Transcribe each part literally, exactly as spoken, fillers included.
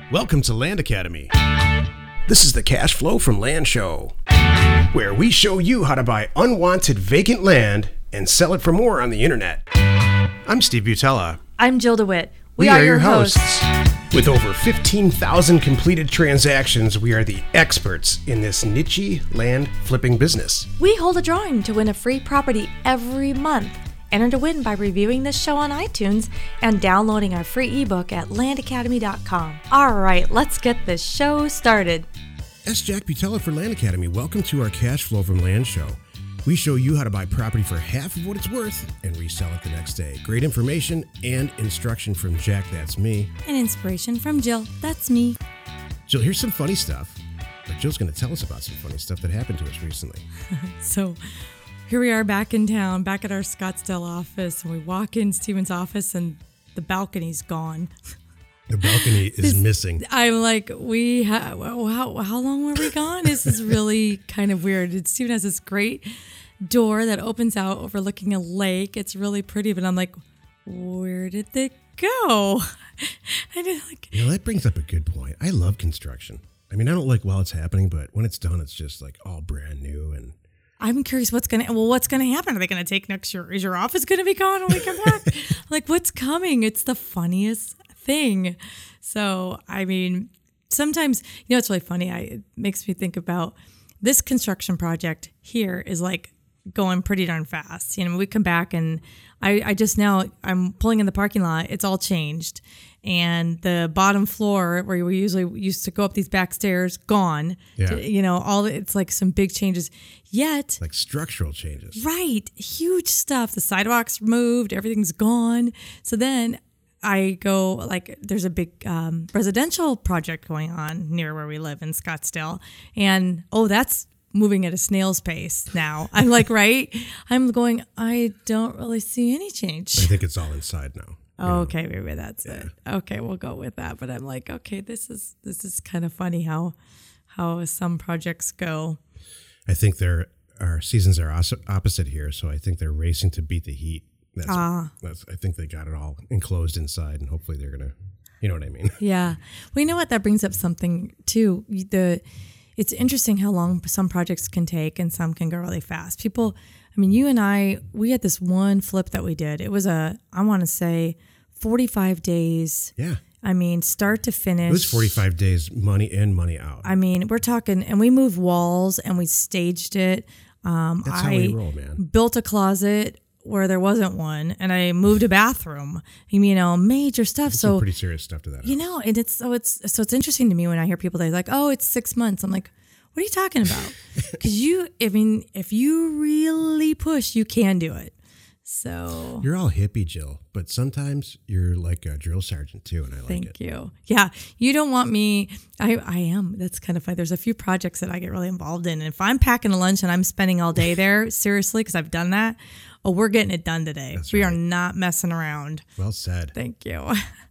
Welcome to Land Academy. This is the Cash Flow from Land Show, where we show you how to buy unwanted vacant land and sell it for more on the internet. I'm Steve Butella. I'm Jill DeWitt. We, we are, are your hosts. hosts. With over fifteen thousand completed transactions, we are the experts in this niche land flipping business. We hold a drawing to win a free property every month. Enter to win by reviewing this show on iTunes and downloading our free ebook at land academy dot com. All right, let's get this show started. S. Jack Butella for Land Academy. Welcome to our Cash Flow from Land Show. We show you how to buy property for half of what it's worth and resell it the next day. Great information and instruction from Jack, that's me. And inspiration from Jill, that's me. Jill, here's some funny stuff. But Jill's going to tell us about some funny stuff that happened to us recently. So here we are back in town, back at our Scottsdale office, and we walk in Steven's office and the balcony's gone. The balcony is this, missing. I'm like, we ha- how, how long were we gone? This is really kind of weird. And Steven has this great door that opens out overlooking a lake. It's really pretty, but I'm like, where did they go? And it's like, you know, that brings up a good point. I love construction. I mean, I don't like while it's happening, but when it's done, it's just like all brand new. And I'm curious what's going to, well, what's going to happen? Are they going to take next year? Is your office going to be gone when we come back? Like, what's coming? It's the funniest thing. So, I mean, sometimes, you know, it's really funny. I, it makes me think about this construction project here is like going pretty darn fast. You know, we come back and I, I just now, I'm pulling in the parking lot. It's all changed. And the bottom floor where we usually used to go up these back stairs, gone. Yeah. To, you know, all it's like some big changes. Yet, like structural changes. Right. Huge stuff. The sidewalks moved. Everything's gone. So then I go, like, there's a big um, residential project going on near where we live in Scottsdale. And, oh, that's moving at a snail's pace now. I'm like, right? I'm going, I don't really see any change. I think it's all inside now. Oh, okay, maybe that's yeah. it. Okay, we'll go with that. But I'm like, okay, this is this is kind of funny how how some projects go. I think they're, our seasons are opposite here, so I think they're racing to beat the heat. That's, ah. that's, I think they got it all enclosed inside, and hopefully they're going to, you know what I mean? Yeah. Well, you know what? That brings up something, too. The It's interesting how long some projects can take and some can go really fast. People, I mean, you and I, we had this one flip that we did. It was a, I want to say, forty-five days. Yeah. I mean, start to finish. It was forty-five days, money in, money out. I mean, we're talking, and we moved walls and we staged it. Um, That's I how we roll, man. Built a closet where there wasn't one, and I moved a bathroom. You know, major stuff. It's so some pretty serious stuff to that. You house. know, and it's so it's so it's interesting to me when I hear people that are like, "Oh, it's six months." I'm like, "What are you talking about?" Because you, I mean, if you really push, you can do it. So you're all hippie, Jill, but sometimes you're like a drill sergeant too, and I like thank it. Thank you. Yeah, you don't want me. I I am. That's kind of funny. There's a few projects that I get really involved in, and if I'm packing a lunch and I'm spending all day there, seriously, because I've done that. Oh, we're getting it done today. That's we right. are not messing around. Well said. Thank you.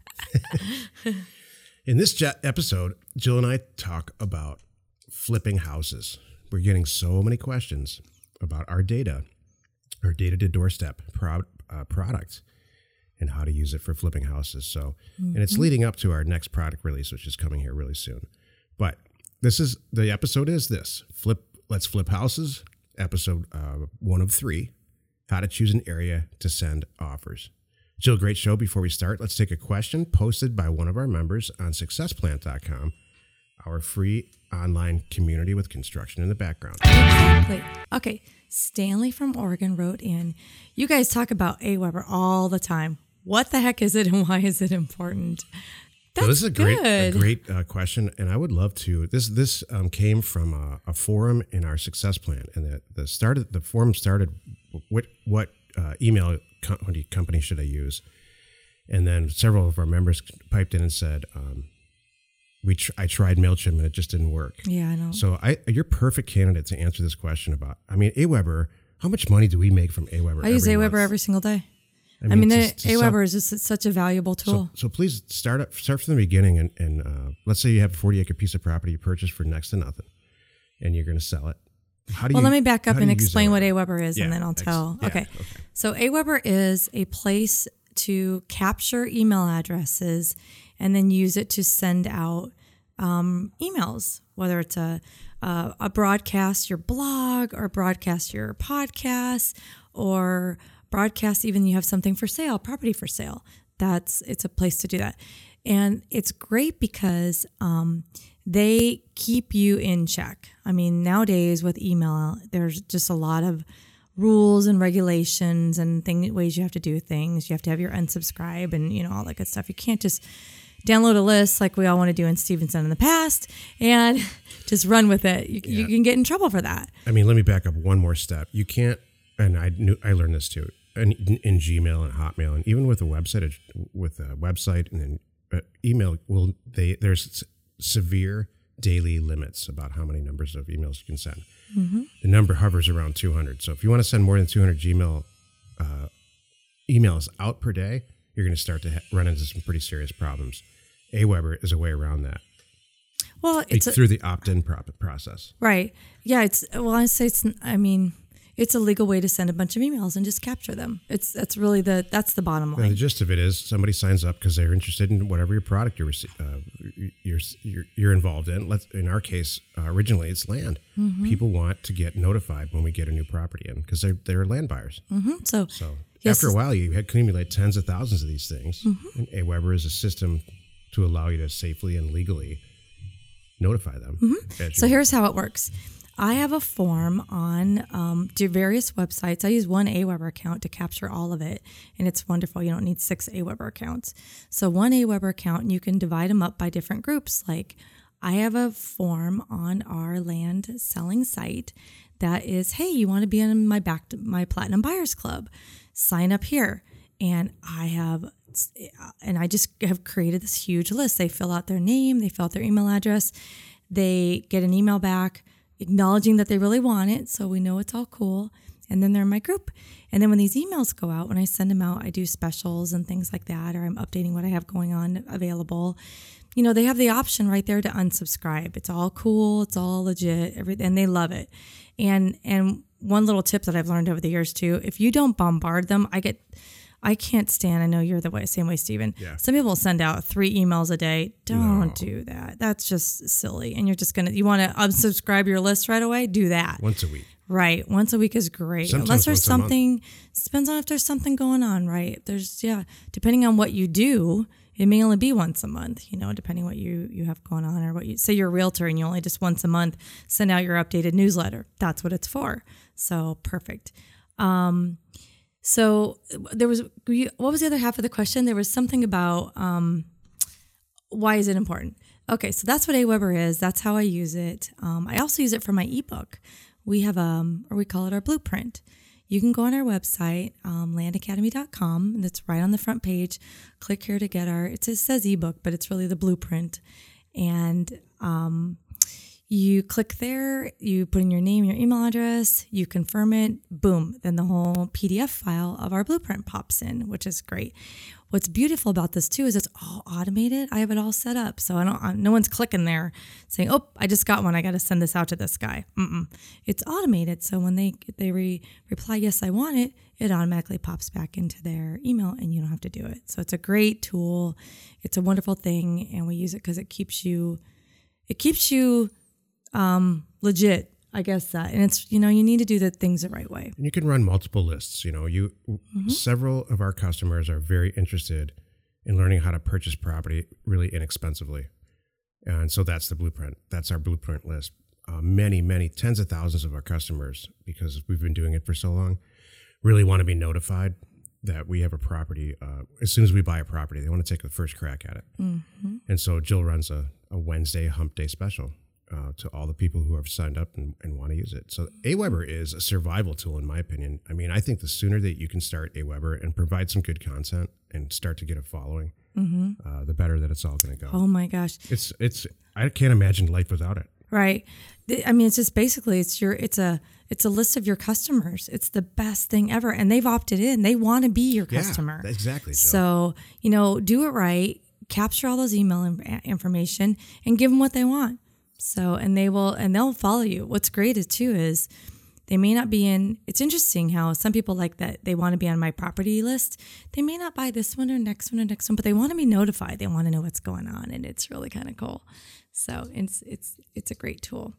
In this j- episode, Jill and I talk about flipping houses. We're getting so many questions about our data, our data to doorstep pro- uh, product, and how to use it for flipping houses. So, mm-hmm. and it's leading up to our next product release, which is coming here really soon. But this is the episode is this flip. Let's flip houses. Episode uh, one of three. How to choose an area to send offers. Jill, great show. Before we start, let's take a question posted by one of our members on success plant dot com, our free online community with construction in the background. Exactly. Okay. Stanley from Oregon wrote in, you guys talk about AWeber all the time. What the heck is it and why is it important? That's so this is a great, good. a great uh, question, and I would love to. This this um, came from a, a forum in our Success Plan, and the the started the forum started. What what uh, email company company should I use? And then several of our members piped in and said, um, "We tr- I tried MailChimp and it just didn't work." Yeah, I know. So I you're perfect candidate to answer this question about. I mean, AWeber. How much money do we make from AWeber? I use every AWeber month? every single day. I mean, I mean to, the, to AWeber sell, is just such a valuable tool. So, so please start up, start from the beginning, and, and uh, let's say you have a forty acre piece of property you purchased for next to nothing, and you're going to sell it. How do well, you, let me back up and explain what AWeber? AWeber is, yeah, and then I'll tell. Ex- yeah, okay. okay. So AWeber is a place to capture email addresses and then use it to send out um, emails, whether it's a, a a broadcast your blog or broadcast your podcast or broadcast even you have something for sale, property for sale. That's it's a place to do that. And it's great because um, they keep you in check. I mean, nowadays with email, there's just a lot of rules and regulations and thing, ways you have to do things. You have to have your unsubscribe and, you know, all that good stuff. You can't just download a list like we all want to do in Stevenson in the past and just run with it. You, yeah. you can get in trouble for that. I mean, let me back up one more step. You can't, and I knew I learned this too, in, in Gmail and Hotmail, and even with a website, with a website and then But email will they there's severe daily limits about how many numbers of emails you can send. Mm-hmm. The number hovers around two hundred. So if you want to send more than two hundred Gmail uh, emails out per day, you're going to start to ha- run into some pretty serious problems. Aweber is a way around that. Well, it's through a, the opt-in pro- process. Right. Yeah. It's well, I say it's. I mean. It's a legal way to send a bunch of emails and just capture them. It's that's really the that's the bottom line. And the gist of it is somebody signs up because they're interested in whatever your product you're uh, you're, you're you're involved in. Let's in our case, uh, originally it's land. Mm-hmm. People want to get notified when we get a new property in because they're they're land buyers. Mm-hmm. So so yes. after a while, you accumulate tens of thousands of these things. Mm-hmm. And Aweber is a system to allow you to safely and legally notify them. Mm-hmm. So here's how it works. I have a form on um, to various websites. I use one Aweber account to capture all of it, and it's wonderful. You don't need six Aweber accounts. So one Aweber account, and you can divide them up by different groups. Like I have a form on our land selling site that is, hey, you want to be in my back my Platinum Buyers Club? Sign up here. And I have, and I just have created this huge list. They fill out their name, they fill out their email address, they get an email back acknowledging that they really want it, so we know it's all cool, and then they're in my group. And then when these emails go out, when I send them out, I do specials and things like that, or I'm updating what I have going on available. You know, they have the option right there to unsubscribe. It's all cool, it's all legit, everything, and they love it. And and one little tip that I've learned over the years too, if you don't bombard them, I get I can't stand, I know you're the way, same way, Stephen. Yeah. Some people send out three emails a day. Don't no. do that. That's just silly. And you're just going to, you want to unsubscribe your list right away? Do that. Once a week. Right. Once a week is great. Sometimes Unless there's once something, depends on if there's something going on, right? There's, yeah, depending on what you do, it may only be once a month, you know, depending what you, you have going on or what you, say you're a realtor and you only just once a month send out your updated newsletter. That's what it's for. So perfect. Um, So there was, what was the other half of the question? There was something about um, why is it important? Okay, so that's what Aweber is. That's how I use it. Um, I also use it for my ebook. We have, um, or we call it our blueprint. You can go on our website, um, land academy dot com, and it's right on the front page. Click here to get our, it says ebook, but it's really the blueprint. And um, you click there, you put in your name, your email address, you confirm it, boom, then the whole P D F file of our blueprint pops in, which is great. What's beautiful about this too is it's all automated. I have it all set up, so I don't. I, no one's clicking there saying, "Oh, I just got one. I got to send this out to this guy." Mm-mm. It's automated, so when they they re, reply, "Yes, I want it," it automatically pops back into their email, and you don't have to do it. So it's a great tool. It's a wonderful thing, and we use it because it keeps you, it keeps you. Um, legit, I guess that, and it's, you know, you need to do the things the right way. And you can run multiple lists. You know, you mm-hmm. several of our customers are very interested in learning how to purchase property really inexpensively, and so that's the blueprint. That's our blueprint list. Uh, many, many tens of thousands of our customers, because we've been doing it for so long, really want to be notified that we have a property. Uh, as soon as we buy a property, they want to take the first crack at it. Mm-hmm. And so Jill runs a, a Wednesday hump day special. Uh, to all the people who have signed up and, and want to use it. So Aweber is a survival tool, in my opinion. I mean, I think the sooner that you can start Aweber and provide some good content and start to get a following, mm-hmm. uh, the better that it's all going to go. Oh my gosh. It's, it's, I can't imagine life without it. Right. I mean, it's just basically, it's your, it's a, it's a list of your customers. It's the best thing ever. And they've opted in. They want to be your customer. Yeah, exactly. Joe. So, you know, do it right, capture all those email information and give them what they want. So, and they will, and they'll follow you. What's great is too, is They may not be in, it's interesting how some people like that they want to be on my property list. They may not buy this one or next one or next one, but they want to be notified. They want to know what's going on, and it's really kind of cool. So it's it's it's a great tool.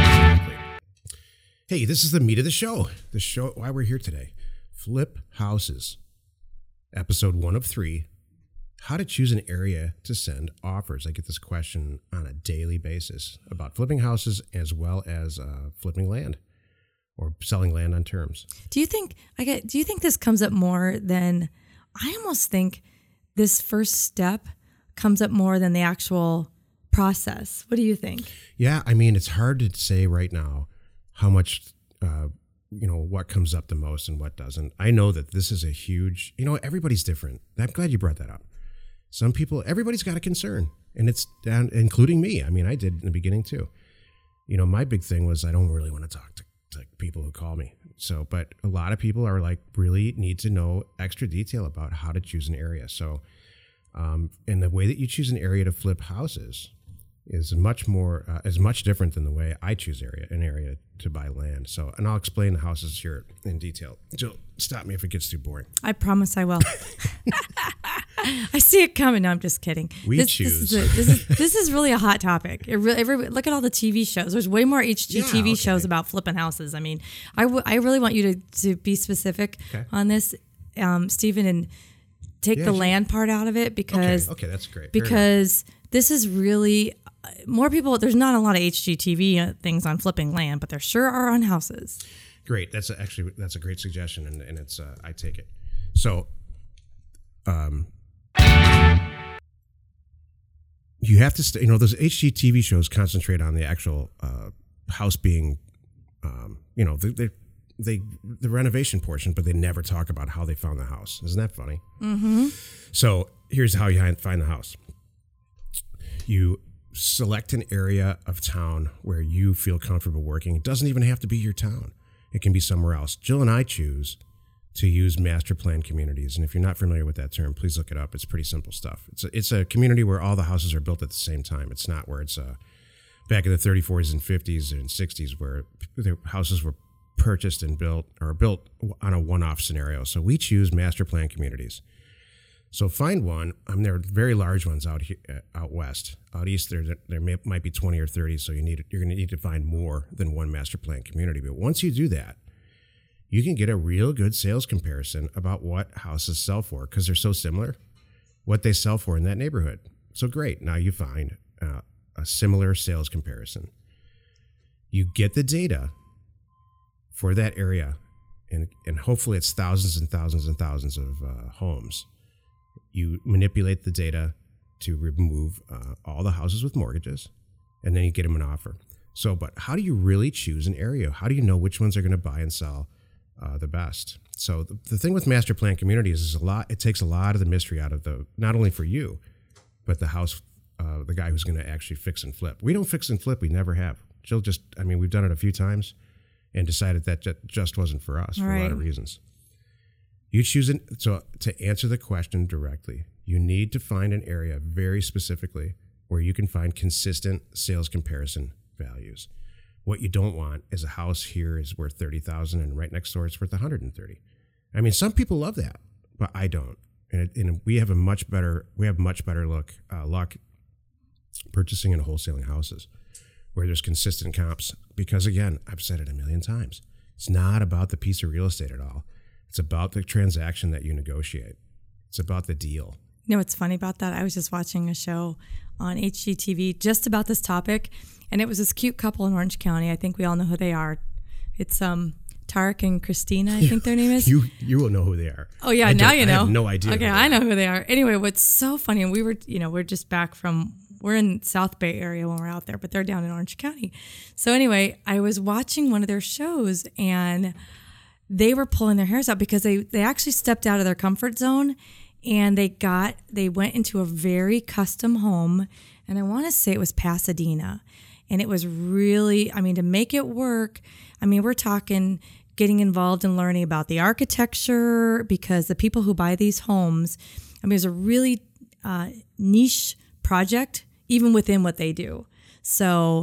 Hey, this is the meat of the show. The show, why we're here today. Flip Houses, episode one of three. How to choose an area to send offers. I get this question on a daily basis about flipping houses as well as uh, flipping land or selling land on terms. Do you think I get? Do you think this comes up more than? I almost think this first step comes up more than the actual process. What do you think? Yeah, I mean, it's hard to say right now how much, uh, you know, what comes up the most and what doesn't. I know that this is a huge, you know, everybody's different. I'm glad you brought that up. Some people, everybody's got a concern, and it's down, including me. I mean, I did in the beginning too. You know, my big thing was I don't really want to talk to, to people who call me. So, but a lot of people are like really need to know extra detail about how to choose an area. So, um, and the way that you choose an area to flip houses is much more, uh, is much different than the way I choose area an area to buy land. So, and I'll explain the houses here in detail. Jill, stop me if it gets too boring. I promise I will. I see it coming. No, I'm just kidding. We this, choose. This is, a, this is this is really a hot topic. It really, every, look at all the T V shows. There's way more H G Yeah, T V okay. shows about flipping houses. I mean, I, w- I really want you to, to be specific Okay. on this, um, Stephen, and take Yeah, the sure. land part out of it because Okay, okay, that's great. Fair enough. because this is really uh, more people. There's not a lot of H G T V things on flipping land, but there sure are on houses. Great. That's a, actually that's a great suggestion, and, and it's uh, I take it. So, um, you have to st- you know those H G T V shows concentrate on the actual uh, house being, um, you know, they, they they the renovation portion, but they never talk about how they found the house. Isn't that funny? Mm-hmm. So here's how you find the house. You select an area of town where you feel comfortable working. It doesn't even have to be your town. It can be somewhere else. Jill and I choose to use master plan communities. And if you're not familiar with that term, please look it up. It's pretty simple stuff. It's a, it's a community where all the houses are built at the same time. It's not where it's uh, back in the thirties, forties, and fifties and sixties where the houses were purchased and built or built on a one-off scenario. So we choose master plan communities. So find one. Um, there are very large ones out here, uh, out west. Out east, there there may, might be twenty or thirty. So you need you're going to need to find more than one master plan community. But once you do that, you can get a real good sales comparison about what houses sell for because they're so similar, what they sell for in that neighborhood. So great. Now you find uh, a similar sales comparison. You get the data for that area, and and hopefully it's thousands and thousands and thousands of uh, homes. You manipulate the data to remove uh, all the houses with mortgages, and then you get them an offer. So, but how do you really choose an area? How do you know which ones are going to buy and sell uh, the best? So the, the thing with master plan communities is a lot. It takes a lot of the mystery out of the, not only for you, but the house, uh, the guy who's going to actually fix and flip. We don't fix and flip. We never have. Jill just, I mean, we've done it a few times and decided that ju- just wasn't for us for Right. a lot of reasons. You choose it. So to answer the question directly, you need to find an area very specifically where you can find consistent sales comparison values. What you don't want is a house here is worth thirty thousand dollars and right next door it's worth one hundred thirty. I mean, some people love that, but I don't. And, it, and we have a much better, we have much better look, uh, luck purchasing and wholesaling houses where there's consistent comps. Because again, I've said it a million times. It's not about the piece of real estate at all. It's about the transaction that you negotiate. It's about the deal. You know what's funny about that? I was just watching a show on H G T V just about this topic, and it was this cute couple in Orange County. I think we all know who they are. It's um Tarek and Christina, I think their name is. You you will know who they are. Oh yeah, I now don't- you know. I have no idea. Okay, who they I are. know who they are. Anyway, what's so funny, and we were, you know, we're just back from, we're in South Bay area when we're out there, but they're down in Orange County. So anyway, I was watching one of their shows, and they were pulling their hairs out because they they actually stepped out of their comfort zone, and they got they went into a very custom home, and I want to say it was Pasadena, and it was really, I mean, to make it work, I mean, we're talking getting involved in learning about the architecture, because the people who buy these homes, I mean, it's a really uh, niche project even within what they do. So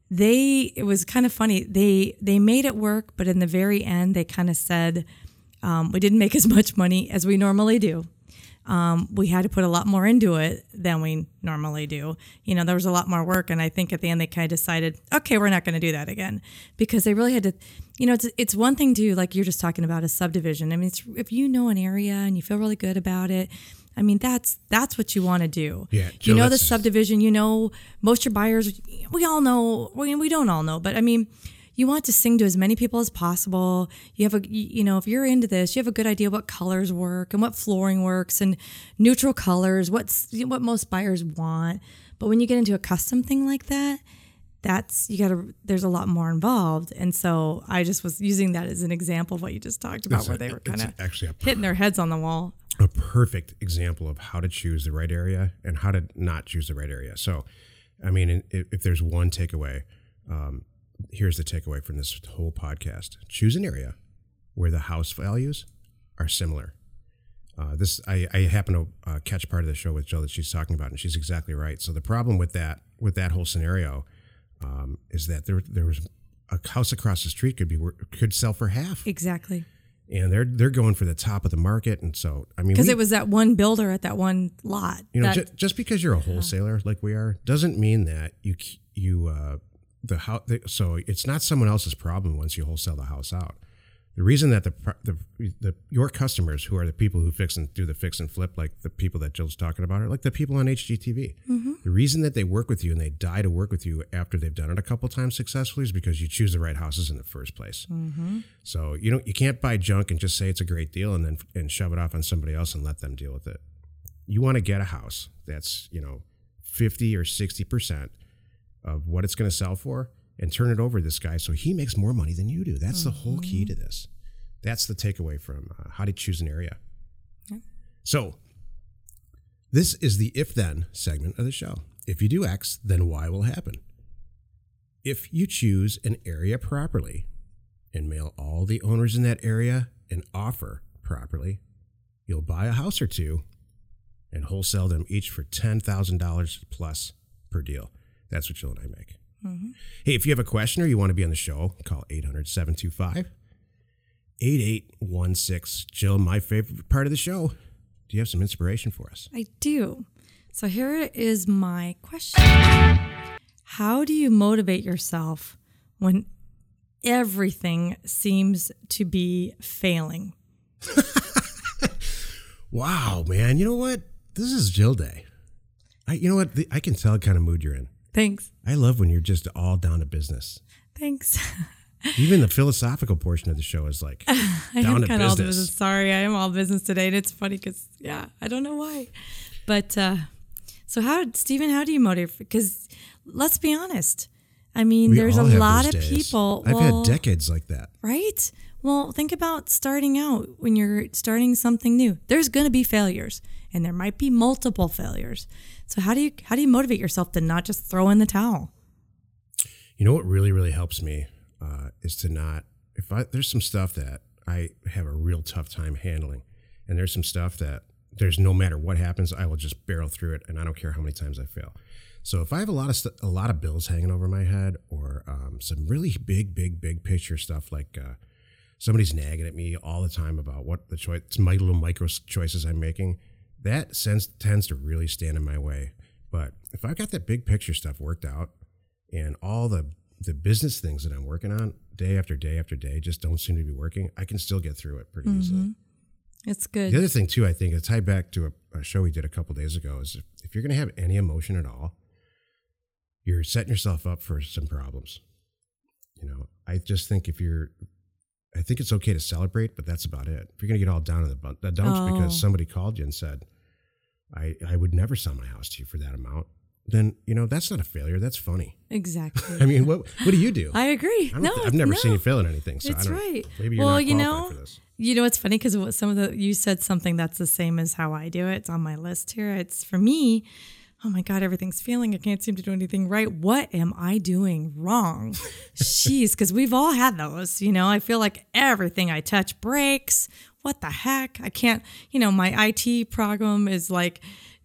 they, it was kind of funny. They, they made it work, but in the very end, they kind of said, um, we didn't make as much money as we normally do. Um, we had to put a lot more into it than we normally do. You know, there was a lot more work. And I think at the end, they kind of decided, okay, we're not going to do that again, because they really had to, you know, it's, it's one thing to, like you're just talking about, a subdivision. I mean, it's, if you know an area and you feel really good about it, I mean, that's, that's what you want to do. Yeah, Jill, you know, the that's- subdivision, you know, most of your buyers, we all know, we, we don't all know, but I mean, you want to sing to as many people as possible. You have a, you know, if you're into this, you have a good idea what colors work and what flooring works and neutral colors, what's what most buyers want. But when you get into a custom thing like that, that's, you got to, there's a lot more involved. And so I just was using that as an example of what you just talked about, It's where a- they were it's kind of actually a hitting their heads on the wall. a perfect example of how to choose the right area and how to not choose the right area. So, I mean, if, if there's one takeaway, um, here's the takeaway from this whole podcast. Choose an area where the house values are similar. Uh, this I, I happen to uh, catch part of the show with Jill that she's talking about, and she's exactly right. So the problem with that with that whole scenario um, is that there there was a house across the street could be could sell for half, Exactly. and they're they're going for the top of the market. And so I mean, Because we- it was that one builder at that one lot. you know, that, ju- just because you're a wholesaler like we are doesn't mean that you c- you uh, the house. So it's not someone else's problem once you wholesale the house out. The reason that the, pr- the the your customers, who are the people who fix and do the fix and flip, like the people that Jill's talking about, are like the people on H G T V. Mm-hmm. The reason that they work with you and they die to work with you after they've done it a couple times successfully is because you choose the right houses in the first place. Mm-hmm. So you don't you can't buy junk and just say it's a great deal and then and shove it off on somebody else and let them deal with it. You want to get a house that's, you know, fifty or sixty percent of what it's going to sell for, and turn it over to this guy so he makes more money than you do. That's mm-hmm. the whole key to this. That's the takeaway from uh, how to choose an area. Yeah. So this is the if-then segment of the show. If you do X, then Y will happen. If you choose an area properly and mail all the owners in that area an offer properly, you'll buy a house or two and wholesale them each for ten thousand dollars plus per deal. That's what Jill and I make. Mm-hmm. Hey, if you have a question or you want to be on the show, call eight hundred, seven two five, eight eight one six. Jill, my favorite part of the show. Do you have some inspiration for us? I do. So here is my question. How do you motivate yourself when everything seems to be failing? Wow, man. You know what? This is Jill Day. I, you know what? I can tell what kind of mood you're in. Thanks. I love when you're just all down to business. Thanks. Even the philosophical portion of the show is like I down am to kind of all business. business. Sorry, I am all business today, and it's funny because yeah, I don't know why. But uh, so how, Stephen? How do you motivate? Because let's be honest. I mean, We there's a all have lot of those days. people. I've well, had decades like that. right? Well, think about starting out when you're starting something new. There's going to be failures, and there might be multiple failures. So how do you how do you motivate yourself to not just throw in the towel? You know what really, really helps me uh, is to not, if I, there's some stuff that I have a real tough time handling, and there's some stuff that there's no matter what happens, I will just barrel through it, and I don't care how many times I fail. So if I have a lot of st- a lot of bills hanging over my head, or um, some really big, big, big picture stuff, like uh, somebody's nagging at me all the time about what the choice, my little micro choices I'm making, that sense tends to really stand in my way. But if I've got that big picture stuff worked out, and all the the business things that I'm working on day after day after day just don't seem to be working, I can still get through it pretty mm-hmm. easily. It's good. The other thing too, I think, to tie back to a, a show we did a couple days ago, is if, if you're going to have any emotion at all, you're setting yourself up for some problems. You know, I just think if you're, I think it's okay to celebrate, but that's about it. If you're going to get all down in the, bun- the dumps Oh. because somebody called you and said, I, I would never sell my house to you for that amount, then, you know, that's not a failure. That's funny. Exactly. I mean, what what do you do? I agree. I don't no, th- I've never no. seen you fail at anything. So It's I don't, right. Maybe you're well, not you qualified know, for this. you know, it's funny because some of the you said something that's the same as how I do it. It's on my list here. It's for me. Oh my God, everything's failing. I can't seem to do anything right. What am I doing wrong? Jeez, because we've all had those. You know, I feel like everything I touch breaks. What the heck? I can't. You know, my I T program is like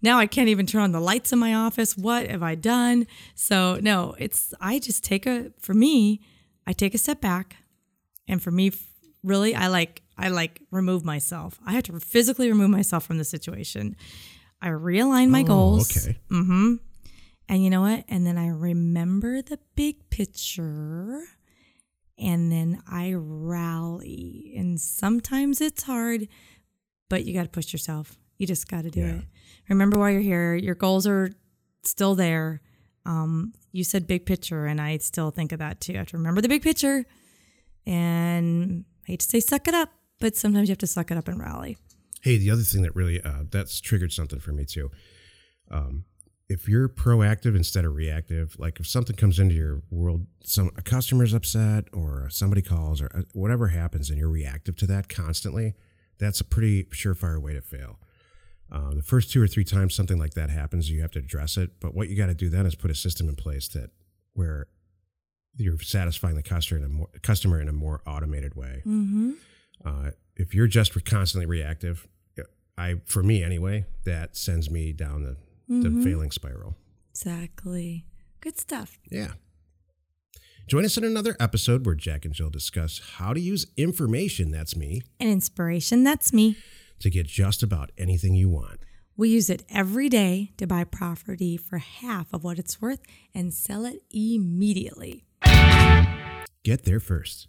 now I can't even turn on the lights in my office. What have I done? So no, it's, I just take a, for me, I take a step back. And for me, really, I like, I like remove myself. I have to physically remove myself from the situation. I realign my oh, goals. Okay. Mm-hmm. And you know what? And then I remember the big picture. And then I rally. And sometimes it's hard, but you got to push yourself. You just got to do Yeah. it. Remember why you're here. Your goals are still there. Um, you said big picture, and I still think of that too. I have to remember the big picture. And I hate to say suck it up, but sometimes you have to suck it up and rally. Hey, the other thing that really, uh, that's triggered something for me too. Um, if you're proactive instead of reactive, like if something comes into your world, some a customer's upset or somebody calls or whatever happens and you're reactive to that constantly, that's a pretty surefire way to fail. Uh, the first two or three times something like that happens, you have to address it. But what you got to do then is put a system in place that where you're satisfying the customer in a more, customer in a more automated way. Mm-hmm. Uh, if you're just constantly reactive, I for me anyway, that sends me down the, Mm-hmm. the failing spiral. Exactly. Good stuff. Yeah. Join us in another episode where Jack and Jill discuss how to use information, that's me, And inspiration, that's me. to get just about anything you want. We use it every day to buy property for half of what it's worth and sell it immediately. Get there first.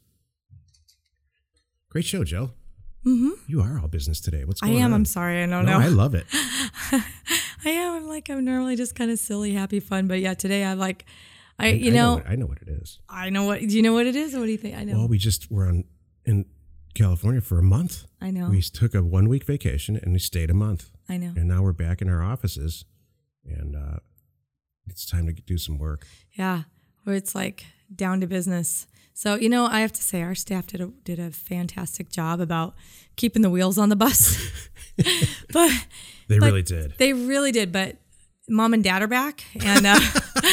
Great show, Jill. Mm-hmm. You are all business today. What's I going on? am. I'm sorry. I don't no, know. I love it. I am. I'm like, I'm normally just kind of silly, happy, fun. But yeah, today I'm like, I, I you I know, know what, I know what it is. I know what, do you know what it is? Or what do you think? I know. Well, we just were on in California for a month. I know. We took a one week vacation and we stayed a month. I know. And now we're back in our offices and uh, it's time to do some work. Yeah. Where it's like down to business. So, you know, I have to say our staff did a, did a fantastic job about keeping the wheels on the bus. but They but really did. They really did. But mom and dad are back and uh,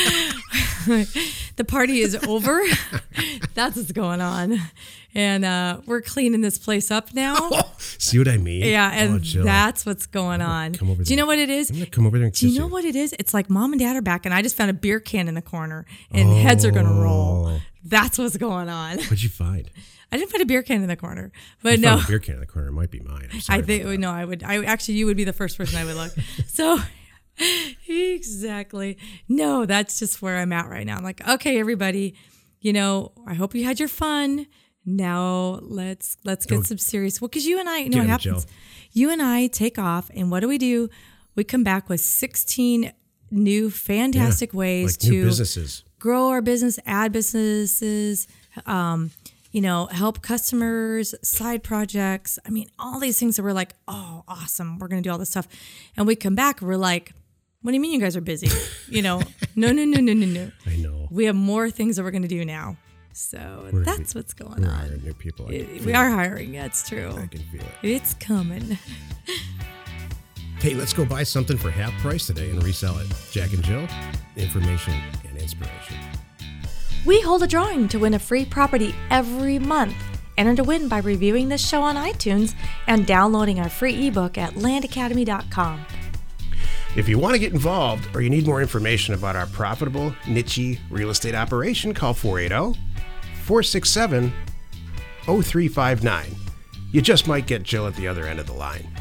the party is over. That's what's going on. And uh, we're cleaning this place up now. See what I mean? Yeah, and Oh, Jill. that's what's going on. Come over Do you there. know what it is? I'm going to come over there and Do you kiss know what it is? It's like mom and dad are back, and I just found a beer can in the corner, and heads are going to roll. Oh. That's what's going on. What'd you find? I didn't find a beer can in the corner, but You no. found a beer can in the corner. It might be mine. I'm sorry I think about that. no, I would. I actually, you would be the first person I would look. So, exactly. No, that's just where I'm at right now. I'm like, okay, everybody, you know, I hope you had your fun. Now let's let's get Go- some serious. Well, because you and I, you know Get what him, happens. Jill. You and I take off, and what do we do? We come back with sixteen new fantastic Yeah, ways like to new businesses. grow our business, add businesses, um, you know, help customers, side projects. I mean, all these things that we're like, oh, awesome. We're going to do all this stuff. And we come back, we're like, what do you mean you guys are busy? You know, no, no, no, no, no, no. I know. We have more things that we're going to do now. So We're- that's what's going We're on. hiring new people. I can It- feel we it. are hiring. That's true. I can feel it. It's coming. Hey, let's go buy something for half price today and resell it. Jack and Jill, information and inspiration. We hold a drawing to win a free property every month. Enter to win by reviewing this show on iTunes and downloading our free ebook at land academy dot com. If you want to get involved or you need more information about our profitable, niche real estate operation, call four eight zero, four six seven, zero three five nine. You just might get Jill at the other end of the line.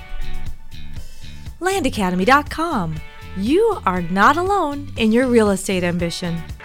land academy dot com. You are not alone in your real estate ambition.